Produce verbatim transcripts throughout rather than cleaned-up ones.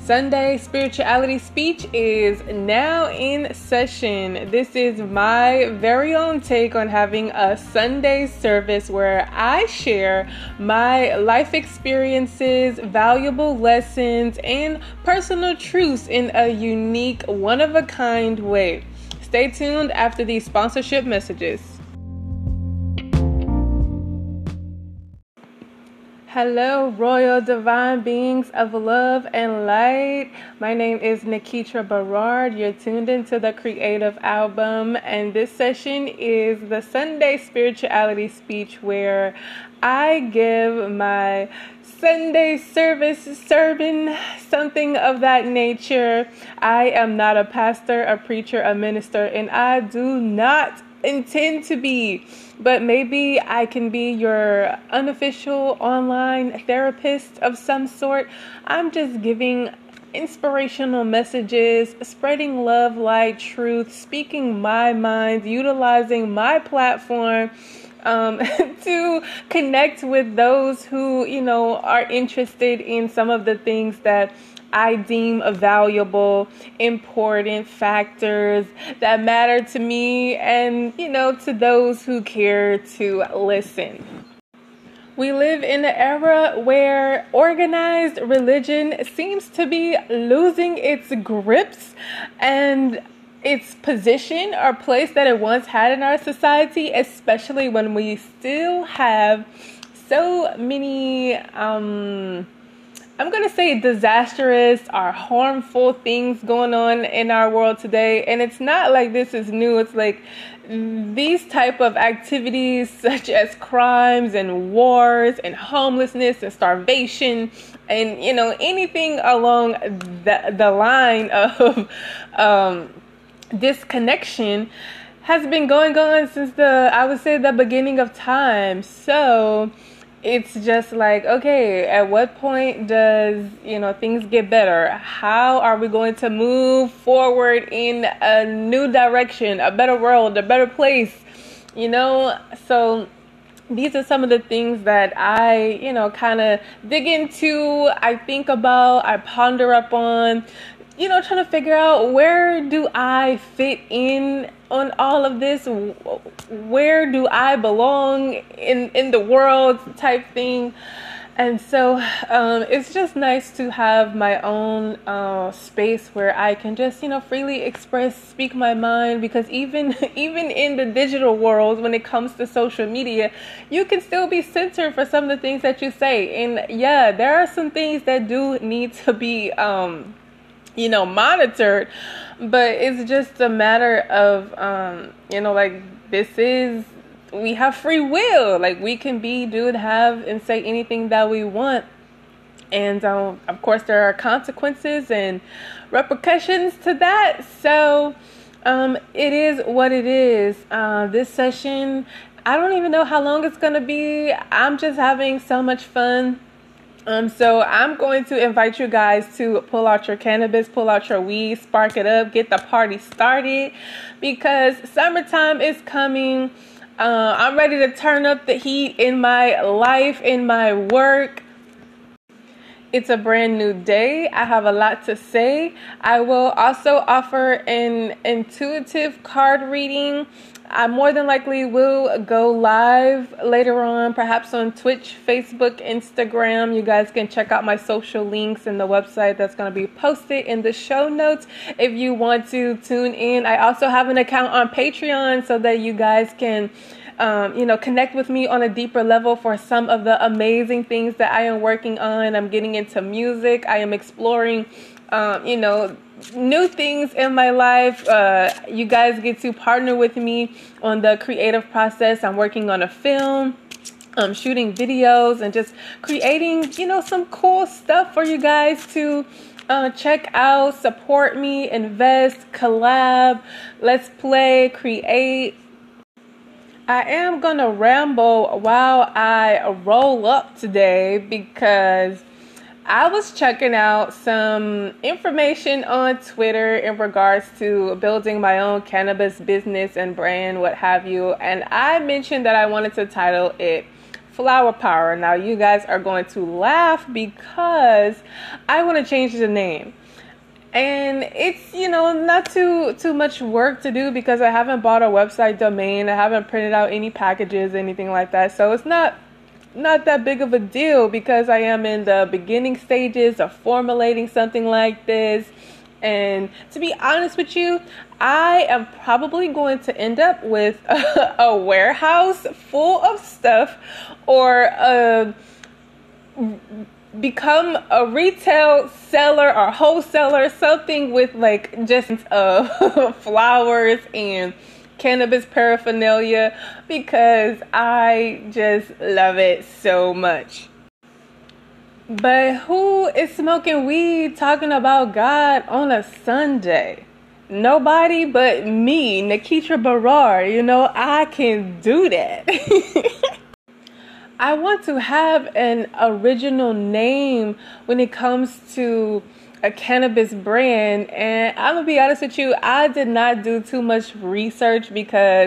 Sunday Spirituality Speech is now in session. This is my very own take on having a Sunday service where I share my life experiences, valuable lessons, and personal truths in a unique, one-of-a-kind way. Stay tuned after these sponsorship messages. Hello, royal divine beings of love and light. My name is Nikitra Berard. You're tuned into the Creative Album, and this session is the Sunday Spirituality Speech where I give my Sunday service sermon, something of that nature. I am not a pastor, a preacher, a minister, and I do not intend to be, but maybe I can be your unofficial online therapist of some sort. I'm just giving inspirational messages, spreading love, light, truth, speaking my mind, utilizing my platform um, to connect with those who, you know, are interested in some of the things that I deem valuable, important factors that matter to me and, you know, to those who care to listen. We live in an era where organized religion seems to be losing its grips and its position or place that it once had in our society, especially when we still have so many, um, I'm going to say disastrous or harmful things going on in our world today. And it's not like this is new. It's like these type of activities such as crimes and wars and homelessness and starvation and, you know, anything along the, the line of um, disconnection has been going on since the, I would say, the beginning of time. So it's just like, okay, at what point does, you know, things get better? How are we going to move forward in a new direction, a better world, a better place? You know, so these are some of the things that I, you know, kind of dig into, I think about, I ponder upon, you know, trying to figure out where do I fit in on all of this? Where do I belong in, in the world type thing? And so um, it's just nice to have my own uh, space where I can just, you know, freely express, speak my mind, because even even in the digital world, when it comes to social media, you can still be censored for some of the things that you say. And yeah, there are some things that do need to be um, you know, monitored, but it's just a matter of, um, you know, like this is, we have free will, like we can be, do, have, and say anything that we want. And, um, of course there are consequences and repercussions to that. So, um, it is what it is. Uh, this session, I don't even know how long it's going to be. I'm just having so much fun. Um, so I'm going to invite you guys to pull out your cannabis, pull out your weed, spark it up, get the party started, because summertime is coming. Uh, I'm ready to turn up the heat in my life, in my work. It's a brand new day. I have a lot to say. I will also offer an intuitive card reading. I more than likely will go live later on, perhaps on Twitch, Facebook, Instagram. You guys can check out my social links and the website that's going to be posted in the show notes if you want to tune in. I also have an account on Patreon so that you guys can Um, you know, connect with me on a deeper level for some of the amazing things that I am working on. I'm getting into music. I am exploring, um, you know, new things in my life. Uh, you guys get to partner with me on the creative process. I'm working on a film. I'm shooting videos and just creating, you know, some cool stuff for you guys to uh, check out, support me, invest, collab, let's play, create. I am going to ramble while I roll up today because I was checking out some information on Twitter in regards to building my own cannabis business and brand, what have you. And I mentioned that I wanted to title it Flower Power. Now you guys are going to laugh because I want to change the name. And it's, you know, not too too much work to do because I haven't bought a website domain. I haven't printed out any packages, anything like that. So it's not not that big of a deal because I am in the beginning stages of formulating something like this. And to be honest with you, I am probably going to end up with a, a warehouse full of stuff, or a, become a retail seller or wholesaler, something with like just uh, flowers and cannabis paraphernalia, because I just love it so much. But who is smoking weed talking about God on a Sunday? Nobody but me, Nikitra Berard. You know, I can do that. I want to have an original name when it comes to a cannabis brand. And I'm going to be honest with you, I did not do too much research because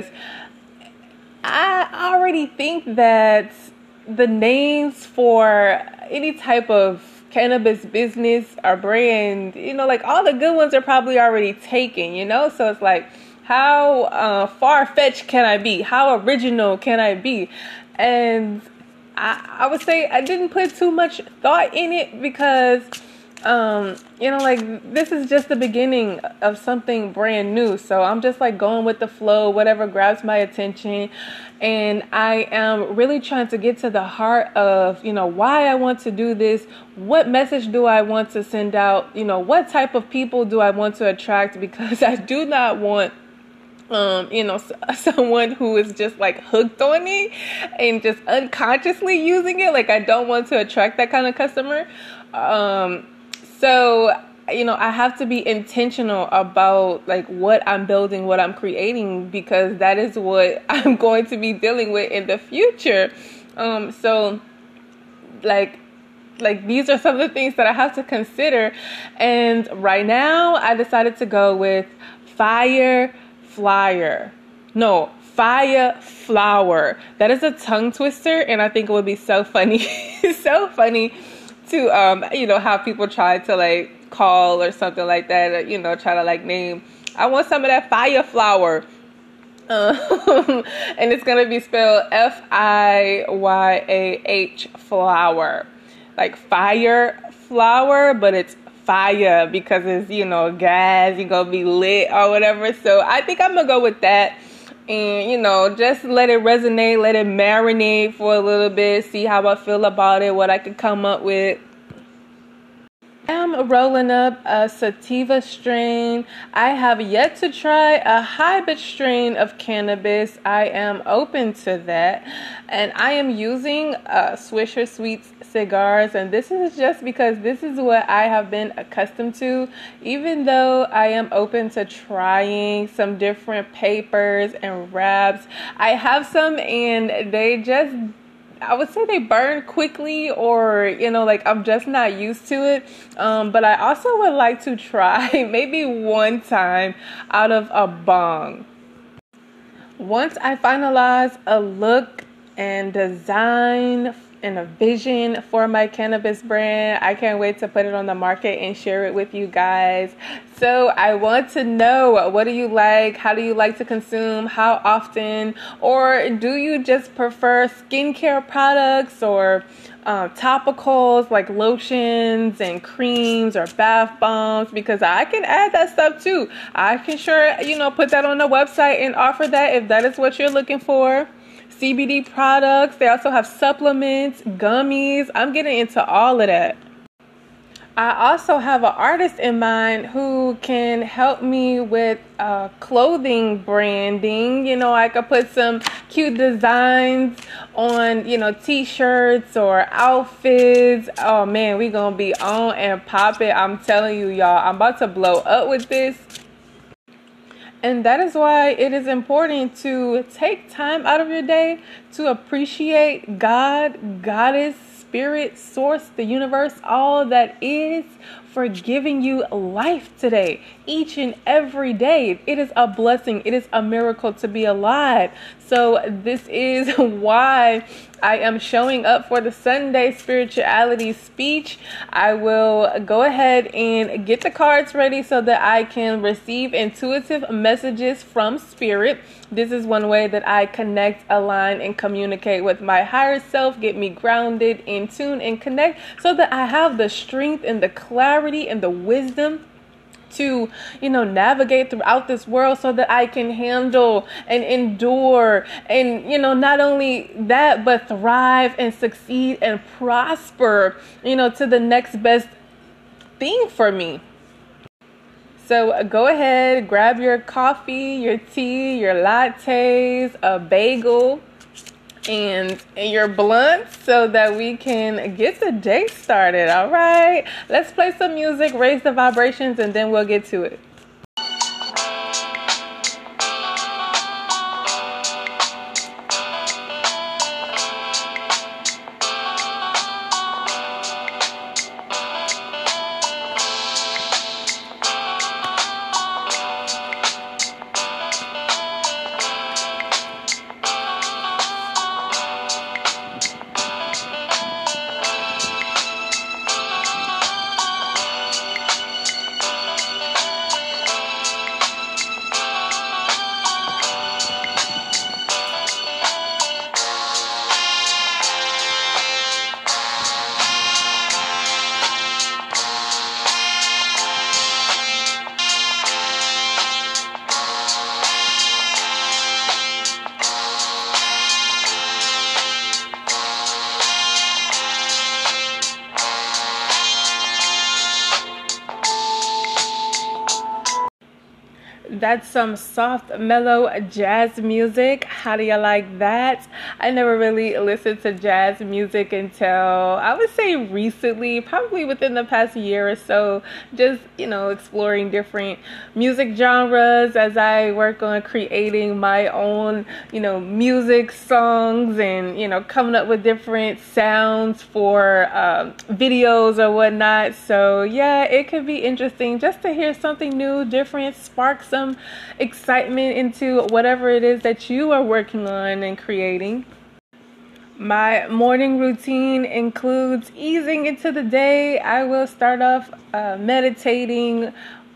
I already think that the names for any type of cannabis business or brand, you know, like all the good ones are probably already taken, you know? So it's like, how uh, far-fetched can I be? How original can I be? And I, I would say I didn't put too much thought in it because, um, you know, like this is just the beginning of something brand new. So I'm just like going with the flow, whatever grabs my attention. And I am really trying to get to the heart of, you know, why I want to do this. What message do I want to send out? You know, what type of people do I want to attract? Because I do not want Um, you know, someone who is just like hooked on it and just unconsciously using it. Like I don't want to attract that kind of customer. Um, so, you know, I have to be intentional about like what I'm building, what I'm creating, because that is what I'm going to be dealing with in the future. Um, so like, like these are some of the things that I have to consider. And right now I decided to go with Fire Flyer. No, Fire Flower. That is a tongue twister, and I think it would be so funny, so funny to um, you know, how people try to like call or something like that, or, you know, try to like name. I want some of that Fire Flower. Um, and it's gonna be spelled F I Y A H flower, like fire flower, but it's fire because it's, you know, gas, you're gonna be lit or whatever. So I think I'm gonna go with that, and you know, just let it resonate, let it marinate for a little bit, see how I feel about it, what I could come up with. I'm rolling up a sativa strain. I have yet to try a hybrid strain of cannabis. I am open to that. And I am using uh, Swisher Sweets cigars. And this is just because this is what I have been accustomed to. Even though I am open to trying some different papers and wraps, I have some and they just, I would say they burn quickly, or, you know, like I'm just not used to it. Um, but I also would like to try maybe one time out of a bong. Once I finalize a look and design and a vision for my cannabis brand, I can't wait to put it on the market and share it with you guys. So I want to know, what do you like? How do you like to consume? How often? Or do you just prefer skincare products or uh, topicals like lotions and creams or bath bombs? Because I can add that stuff too. I can sure, you know, put that on the website and offer that if that is what you're looking for. C B D products. They also have supplements, gummies. I'm getting into all of that. I also have an artist in mind who can help me with uh, clothing branding. You know, I could put some cute designs on, you know, t-shirts or outfits. Oh man, we gonna be on and pop it. I'm telling you, y'all, I'm about to blow up with this. And that is why it is important to take time out of your day to appreciate God, Goddess, Spirit, Source, the universe, all that is, for giving you life today, each and every day. It is a blessing. It is a miracle to be alive. So this is why I am showing up for the Sunday spirituality speech. I will go ahead and get the cards ready so that I can receive intuitive messages from Spirit. This is one way that I connect, align, and communicate with my higher self, get me grounded, in tune, and connect so that I have the strength and the clarity and the wisdom to, you know, navigate throughout this world so that I can handle and endure and, you know, not only that, but thrive and succeed and prosper, you know, to the next best thing for me. So go ahead, grab your coffee, your tea, your lattes, a bagel, and your blunts so that we can get the day started. All right, let's play some music, raise the vibrations, and then we'll get to it. That's some soft, mellow jazz music. How do you like that? I never really listened to jazz music until, I would say recently, probably within the past year or so, just, you know, exploring different music genres as I work on creating my own, you know, music songs and, you know, coming up with different sounds for um, videos or whatnot. So yeah, it could be interesting just to hear something new, different, spark some excitement into whatever it is that you are working on and creating. My morning routine includes easing into the day. I will start off uh, meditating,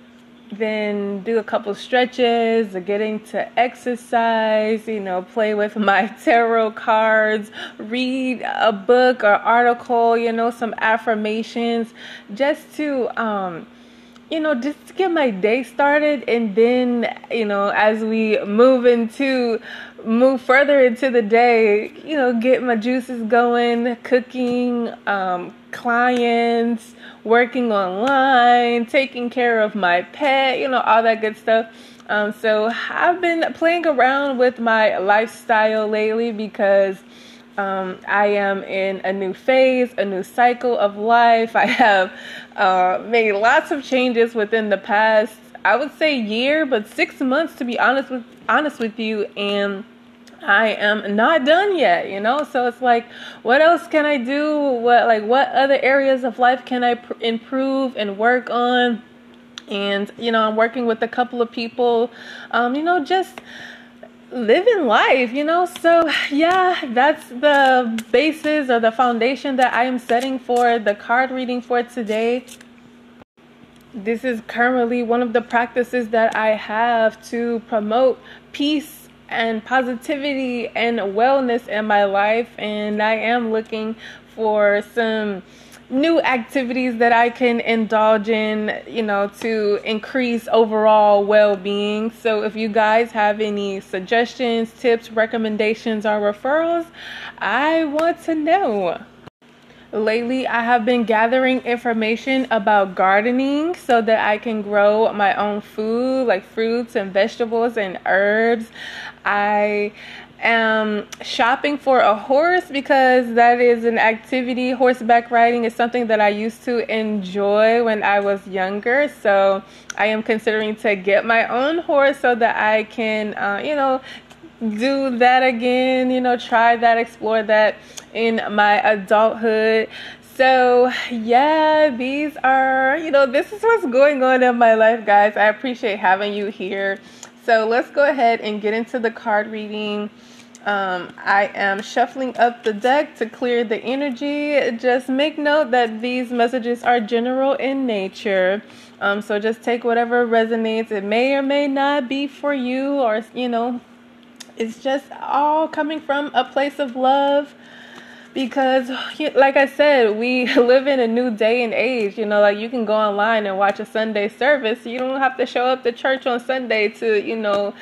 then do a couple stretches, getting to exercise, you know, play with my tarot cards, read a book or article, you know, some affirmations, just to um you know, just to get my day started. And then, you know, as we move into, move further into the day, you know, get my juices going, cooking, um, clients, working online, taking care of my pet, you know, all that good stuff. Um, so I've been playing around with my lifestyle lately because Um, I am in a new phase, a new cycle of life. I have uh, made lots of changes within the past, I would say year, but six months to be honest with honest with you, and I am not done yet, you know. So it's like, what else can I do? What like what other areas of life can I pr- improve and work on? And you know, I'm working with a couple of people, um, you know, just living life, you know. So yeah, that's the basis or the foundation that I am setting for the card reading for today. This is currently one of the practices that I have to promote peace and positivity and wellness in my life, and I am looking for some new activities that I can indulge in, you know, to increase overall well-being. So if you guys have any suggestions, tips, recommendations, or referrals, I want to know. Lately, I have been gathering information about gardening so that I can grow my own food, like fruits and vegetables and herbs. I am shopping for a horse because that is an activity. Horseback riding is something that I used to enjoy when I was younger. So I am considering to get my own horse so that I can, uh, you know, do that again, you know, try that, explore that in my adulthood. So, yeah, these are, you know, this is what's going on in my life, guys. I appreciate having you here. So let's go ahead and get into the card reading. Um, I am shuffling up the deck to clear the energy. Just make note that these messages are general in nature. Um, so just take whatever resonates. It may or may not be for you, or, you know, it's just all coming from a place of love. Because, like I said, we live in a new day and age. You know, like you can go online and watch a Sunday service. You don't have to show up to church on Sunday to, you know,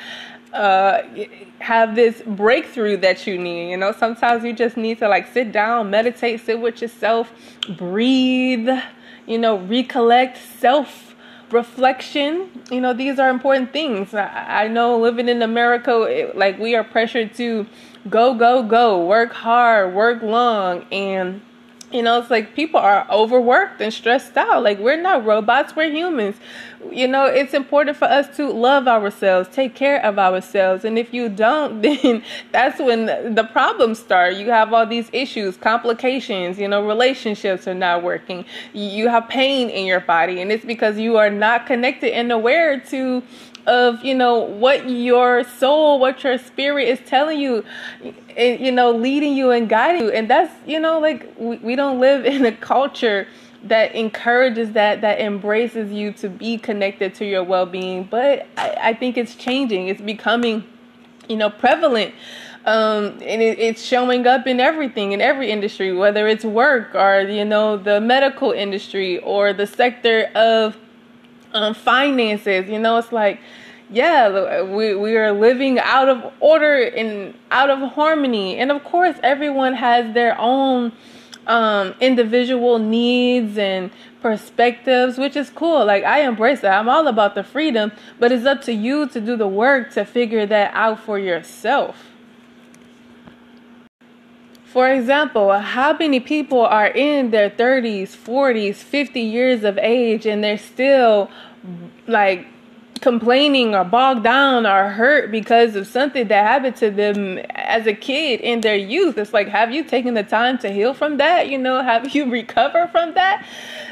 uh, have this breakthrough that you need. You know, sometimes you just need to like sit down, meditate, sit with yourself, breathe, you know, recollect, self reflection. You know, these are important things. I, I know living in America, it, like we are pressured to go, go, go, work hard, work long. And, you know, it's like people are overworked and stressed out. Like we're not robots, we're humans. You know, it's important for us to love ourselves, take care of ourselves. And if you don't, then that's when the problems start. You have all these issues, complications, you know, relationships are not working. You have pain in your body. And it's because you are not connected and aware to of, you know, what your soul, what your spirit is telling you, you know, leading you and guiding you. And that's, you know, like we, we don't live in a culture that encourages that, that embraces you to be connected to your well-being. But I, I think it's changing. It's becoming, you know, prevalent. Um, and it, it's showing up in everything, in every industry, whether it's work or, you know, the medical industry or the sector of um, finances. You know, it's like, yeah, we, we are living out of order and out of harmony. And of course, everyone has their own um, individual needs and perspectives, which is cool. Like I embrace that. I'm all about the freedom, but it's up to you to do the work to figure that out for yourself. For example, how many people are in their thirties, forties, fifty years of age and they're still like complaining or bogged down or hurt because of something that happened to them as a kid in their youth? It's like, have you taken the time to heal from that? You know, have you recovered from that?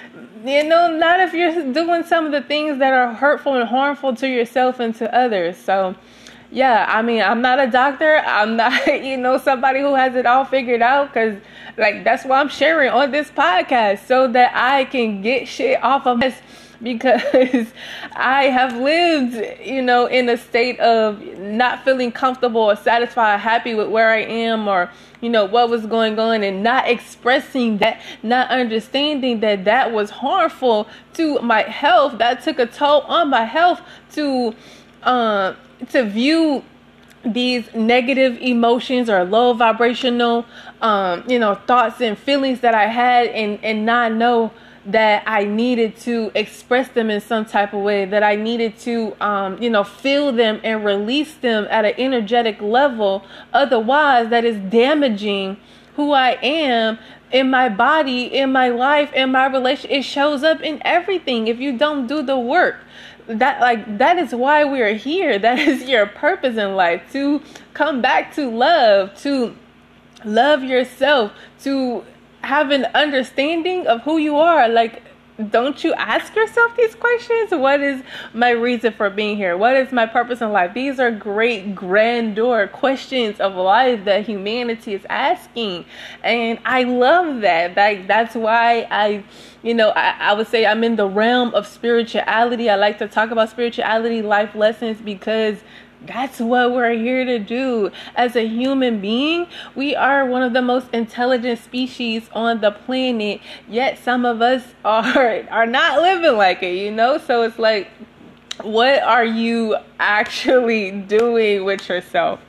You know, not if you're doing some of the things that are hurtful and harmful to yourself and to others. So, yeah, I mean, I'm not a doctor. I'm not, you know, somebody who has it all figured out, because, like, that's why I'm sharing on this podcast, so that I can get shit off of this. Because I have lived, you know, in a state of not feeling comfortable or satisfied, happy with where I am, or, you know, what was going on, and not expressing that, not understanding that that was harmful to my health. That took a toll on my health to, uh, to view these negative emotions or low vibrational, um, you know, thoughts and feelings that I had, and, and not know that I needed to express them in some type of way, that I needed to, um, you know, feel them and release them at an energetic level. Otherwise, that is damaging who I am in my body, in my life, in my relation. It shows up in everything if you don't do the work. That, like, that is why we are here. That is your purpose in life, to come back to love, to love yourself, to have an understanding of who you are. Like, don't you ask yourself these questions? What is my reason for being here? What is my purpose in life? These are great grandeur questions of life that humanity is asking. And I love that. Like, that's why I, you know, I, I would say I'm in the realm of spirituality. I like to talk about spirituality, life lessons, because that's what we're here to do. As a human being, we are one of the most intelligent species on the planet, yet some of us are are not living like it, you know? So it's like, what are you actually doing with yourself?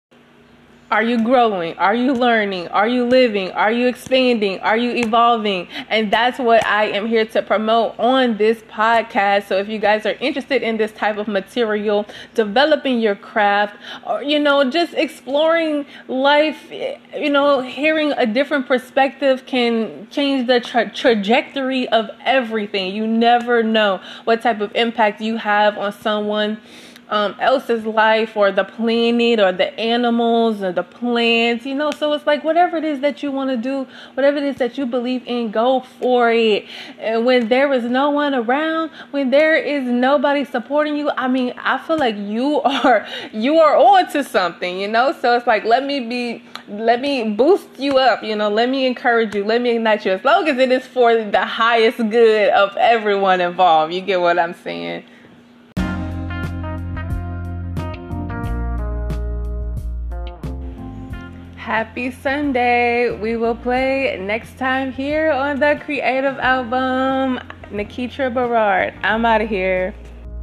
Are you growing? Are you learning? Are you living? Are you expanding? Are you evolving? And that's what I am here to promote on this podcast. So if you guys are interested in this type of material, developing your craft, or, you know, just exploring life, you know, hearing a different perspective can change the tra- trajectory of everything. You never know what type of impact you have on someone um, else's life, or the planet, or the animals, or the plants, you know. So it's like, whatever it is that you want to do, whatever it is that you believe in, go for it. And when there is no one around, when there is nobody supporting you, I mean, I feel like you are you are on to something, you know. So it's like, let me be let me boost you up, you know, let me encourage you, let me ignite you, as long as it is for the highest good of everyone involved. You get what I'm saying? Happy Sunday. We will play next time here on the Creative Album. Nikitra Berard. I'm out of here.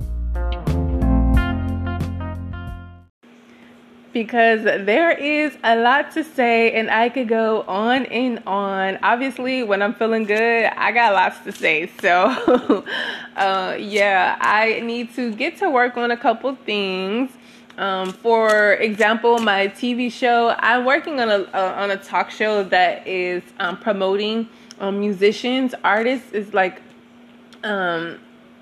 Because there is a lot to say and I could go on and on. Obviously, when I'm feeling good, I got lots to say. So, uh, yeah, I need to get to work on a couple things. Um, for example, my T V show, I'm working on a uh, on a talk show that is um, promoting um, musicians, artists. Is like um,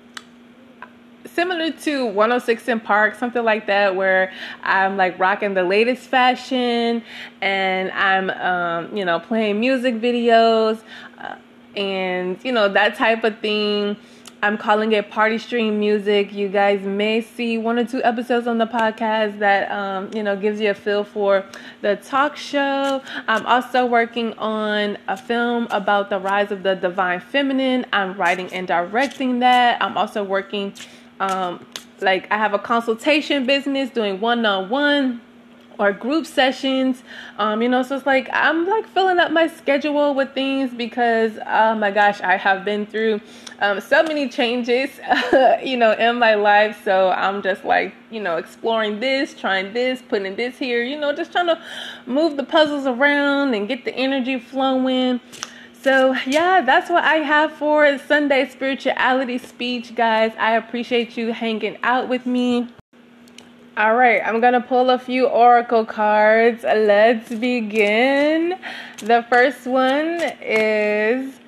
similar to one oh six in Park, something like that, where I'm like rocking the latest fashion and I'm um, you know, playing music videos uh, and you know, that type of thing. I'm calling it Party Stream Music. You guys may see one or two episodes on the podcast that, um, you know, gives you a feel for the talk show. I'm also working on a film about the rise of the divine feminine. I'm writing and directing that. I'm also working, um, like I have a consultation business doing one-on-one or group sessions, um, you know, so it's like, I'm like filling up my schedule with things because, oh my gosh, I have been through um, so many changes, you know, in my life. So I'm just like, you know, exploring this, trying this, putting this here, you know, just trying to move the puzzles around and get the energy flowing. So yeah, that's what I have for Sunday Spirituality Speech, guys. I appreciate you hanging out with me. All right, I'm going to pull a few oracle cards. Let's begin. The first one is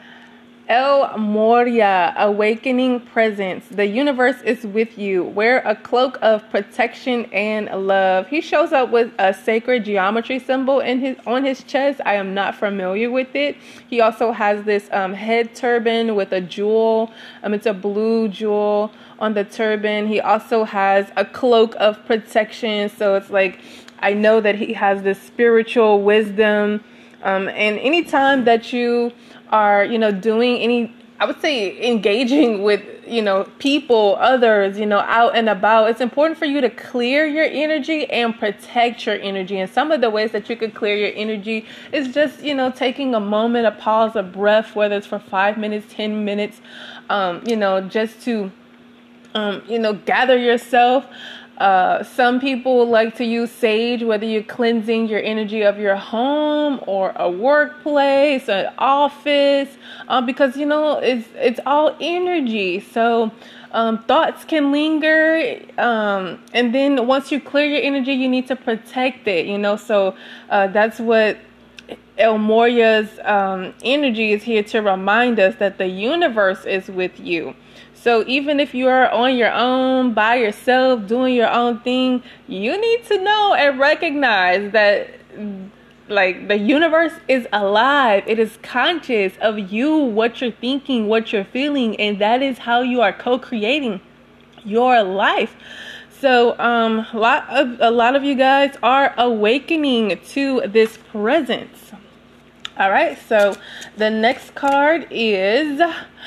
El Moria, Awakening Presence. The universe is with you. Wear a cloak of protection and love. He shows up with a sacred geometry symbol in his on his chest. I am not familiar with it. He also has this um, head turban with a jewel. Um, it's a blue jewel on the turban. He also has a cloak of protection. So it's like, I know that he has this spiritual wisdom. Um, and anytime that you are, you know, doing any, I would say engaging with, you know, people, others, you know, out and about, it's important for you to clear your energy and protect your energy. And some of the ways that you could clear your energy is just, you know, taking a moment, a pause, a breath, whether it's for five minutes, ten minutes, um, you know, just to, um, you know, gather yourself. Uh, some people like to use sage, whether you're cleansing your energy of your home or a workplace, an office, um, because, you know, it's it's all energy. So um, thoughts can linger. Um, and then once you clear your energy, you need to protect it, you know. So uh, that's what El Moria's um, energy is here to remind us, that the universe is with you. So even if you are on your own, by yourself, doing your own thing, you need to know and recognize that, like, the universe is alive. It is conscious of you, what you're thinking, what you're feeling, and that is how you are co-creating your life. So um, a lot of a lot of you guys are awakening to this presence. All right, so the next card is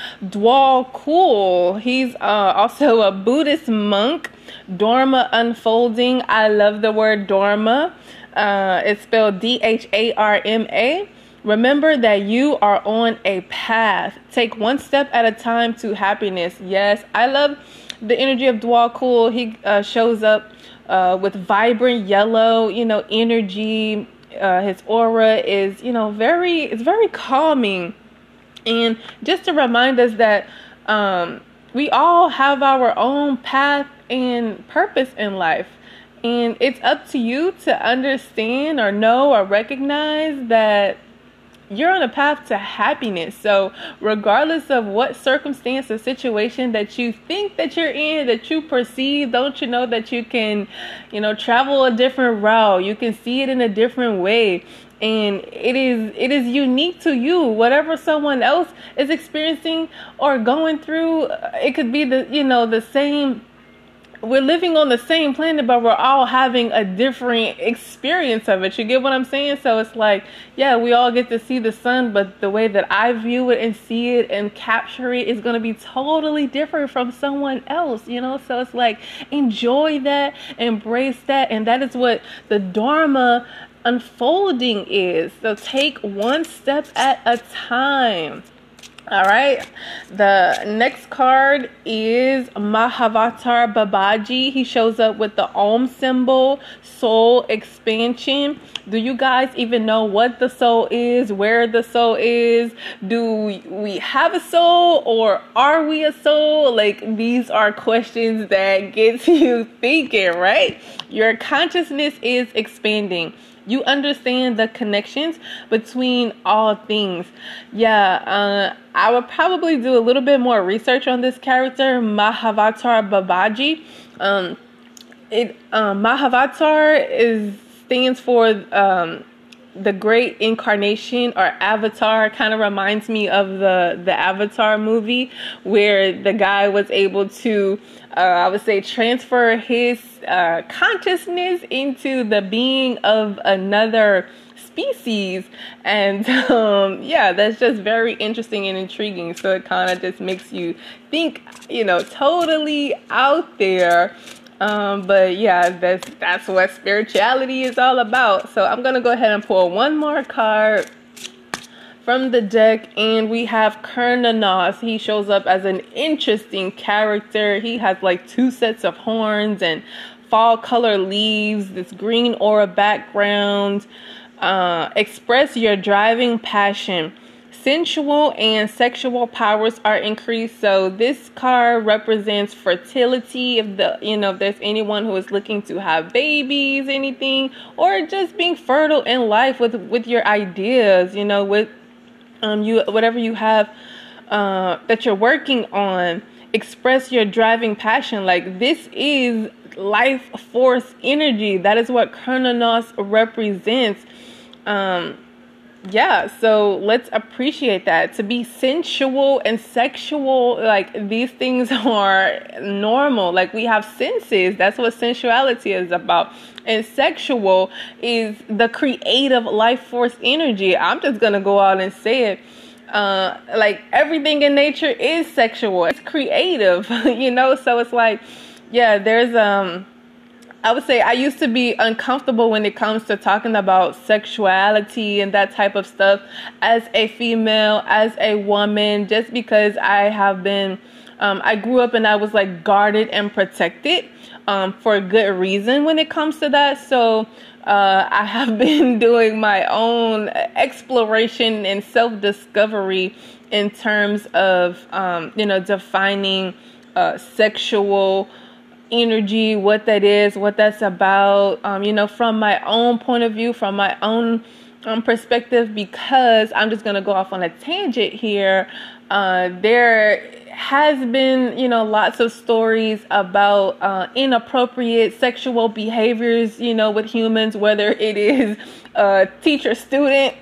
Dwal Kul. He's uh, also a Buddhist monk. Dharma unfolding. I love the word Dharma. Uh, it's spelled D H A R M A. Remember that you are on a path. Take one step at a time to happiness. Yes, I love the energy of Dwal Kul. He uh, shows up uh, with vibrant yellow, you know, energy. Uh, his aura is, you know, very, it's very calming. And just to remind us that um, we all have our own path and purpose in life. And it's up to you to understand or know or recognize that you're on a path to happiness. So regardless of what circumstance or situation that you think that you're in, that you perceive, don't you know that you can, you know, travel a different route. You can see it in a different way. And it is it is unique to you. Whatever someone else is experiencing or going through, it could be the, you know, the same. We're living on the same planet, but we're all having a different experience of it. You get what I'm saying? So it's like, yeah, we all get to see the sun, but the way that I view it and see it and capture it is going to be totally different from someone else, you know? So it's like, enjoy that, embrace that. And that is what the Dharma unfolding is. So take one step at a time. All right. The next card is Mahavatar Babaji. He shows up with the Om symbol, soul expansion. Do you guys even know what the soul is, where the soul is? Do we have a soul, or are we a soul? Like, these are questions that get you thinking, right? Your consciousness is expanding. You understand the connections between all things. Yeah, uh, I would probably do a little bit more research on this character, Mahavatar Babaji. Um, it um, Mahavatar is stands for um, the great incarnation or avatar. Kind of reminds me of the the Avatar movie, where the guy was able to, uh, I would say, transfer his uh, consciousness into the being of another species. And um, yeah, that's just very interesting and intriguing. So it kind of just makes you think, you know, totally out there. Um, but yeah, that's that's what spirituality is all about. So I'm gonna go ahead and pull one more card from the deck, and we have Kurnanos. He shows up as an interesting character. He has like two sets of horns and fall color leaves, this green aura background. Uh, express your driving passion. Sensual and sexual powers are increased. So this card represents fertility. If the, you know, if there's anyone who is looking to have babies, anything, or just being fertile in life with, with your ideas, you know, with um you whatever you have uh that you're working on, express your driving passion. Like, this is life force energy. That is what Kurnanos represents. Um Yeah, so let's appreciate that. To be sensual and sexual, like, these things are normal. Like, we have senses. That's what sensuality is about. And sexual is the creative life force energy. I'm just going to go out and say it. Uh, like, everything in nature is sexual. It's creative, you know? So it's like, yeah, there's... um. I would say I used to be uncomfortable when it comes to talking about sexuality and that type of stuff as a female, as a woman, just because I have been, um, I grew up and I was like guarded and protected um, for a good reason when it comes to that. So uh, I have been doing my own exploration and self-discovery in terms of, um, you know, defining uh, sexual energy, what that is, what that's about, um, you know, from my own point of view, from my own um, perspective, because I'm just going to go off on a tangent here. Uh, there has been, you know, lots of stories about uh, inappropriate sexual behaviors, you know, with humans, whether it is uh, teacher student,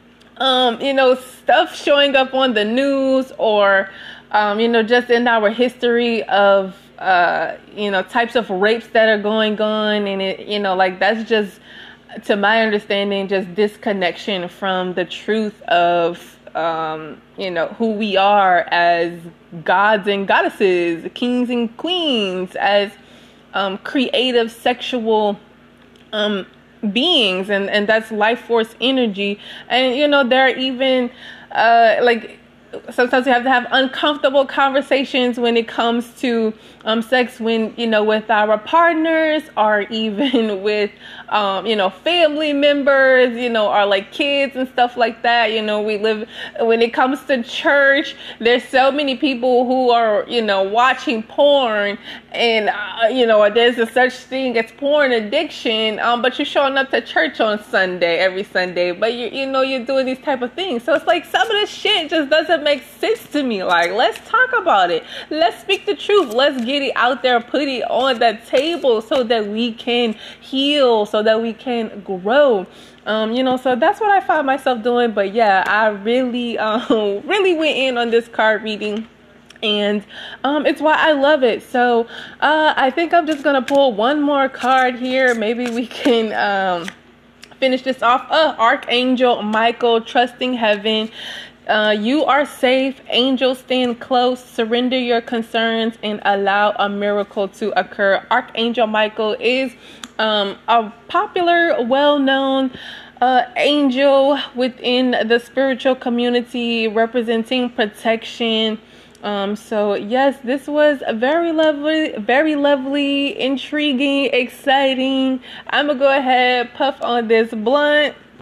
um, you know, stuff showing up on the news, or, um, you know, just in our history of Uh, you know, types of rapes that are going on. And it, you know, like, that's just, to my understanding, just disconnection from the truth of, um, you know, who we are as gods and goddesses, kings and queens, as um, creative sexual um, beings. And, and that's life force energy. And, you know, there are even, uh, like, sometimes we have to have uncomfortable conversations when it comes to um, sex, when, you know, with our partners, or even with, um, you know, family members, you know, or like kids and stuff like that. You know, we live, when it comes to church, there's so many people who are, you know, watching porn, and, uh, you know, there's a such thing as porn addiction, um, but you're showing up to church on Sunday, every Sunday, but you, you know, you're doing these type of things. So it's like, some of this shit just doesn't make sense to me. Like, let's talk about it. Let's speak the truth. Let's get it out there, put it on the table so that we can heal, so that we can grow. Um, you know, so that's what I find myself doing. But yeah, I really, um, really went in on this card reading. And um, it's why I love it. So uh, I think I'm just going to pull one more card here. Maybe we can um, finish this off. Uh, Archangel Michael, trusting heaven. Uh, you are safe. Angels stand close. Surrender your concerns and allow a miracle to occur. Archangel Michael is um, a popular, well-known uh, angel within the spiritual community, representing protection. Um, so yes, this was very lovely, very lovely, intriguing, exciting. I'm gonna go ahead, puff on this blunt.